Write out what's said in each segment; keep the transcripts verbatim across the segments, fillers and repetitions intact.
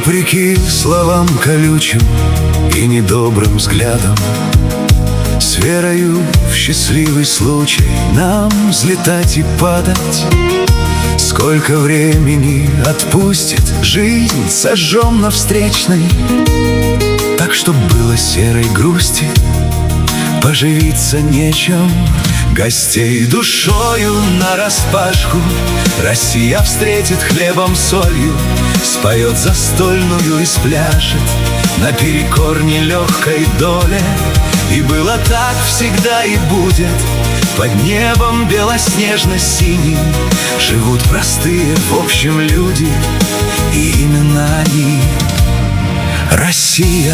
Вопреки словам колючим и недобрым взглядам, с верою в счастливый случай нам взлетать и падать. Сколько времени отпустит жизнь, сожжем на встречной, так, чтоб было серой грусти поживиться нечем. Гостей душою нараспашку Россия встретит хлебом, солью, споет застольную и спляшет наперекор нелегкой доле. И было так всегда и будет. Под небом белоснежно-синим живут простые в общем люди, и именно они — Россия.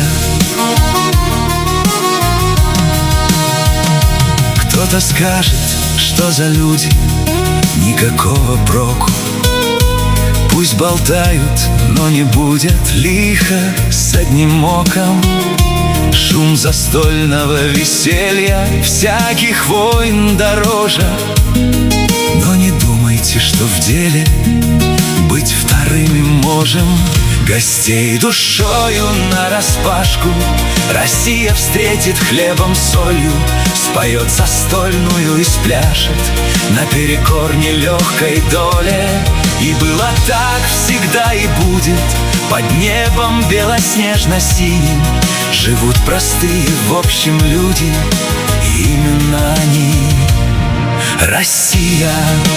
Кто-то скажет, что за люди, никакого проку. Пусть болтают, но не будет лихо с одним оком. Шум застольного веселья всяких войн дороже. Но не думайте, что в деле быть вторыми можем. Гостей душою нараспашку Россия встретит хлебом, солью, споет застольную и спляшет наперекор нелегкой доле. И было так всегда и будет. Под небом белоснежно-синим живут простые в общем люди, и именно они — Россия.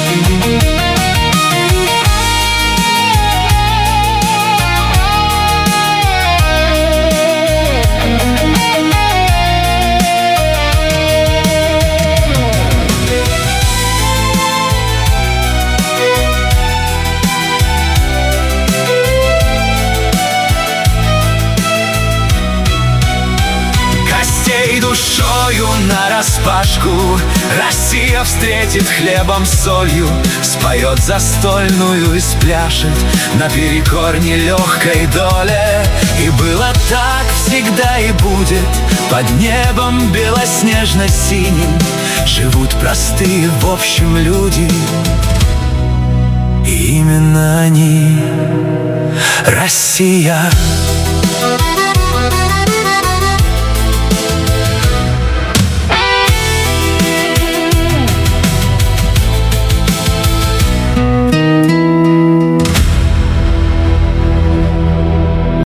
Душою нараспашку Россия встретит хлебом, солью, споет застольную и спляшет наперекор нелегкой доле. И было так всегда и будет. Под небом белоснежно-синим живут простые в общем люди, и именно они — Россия.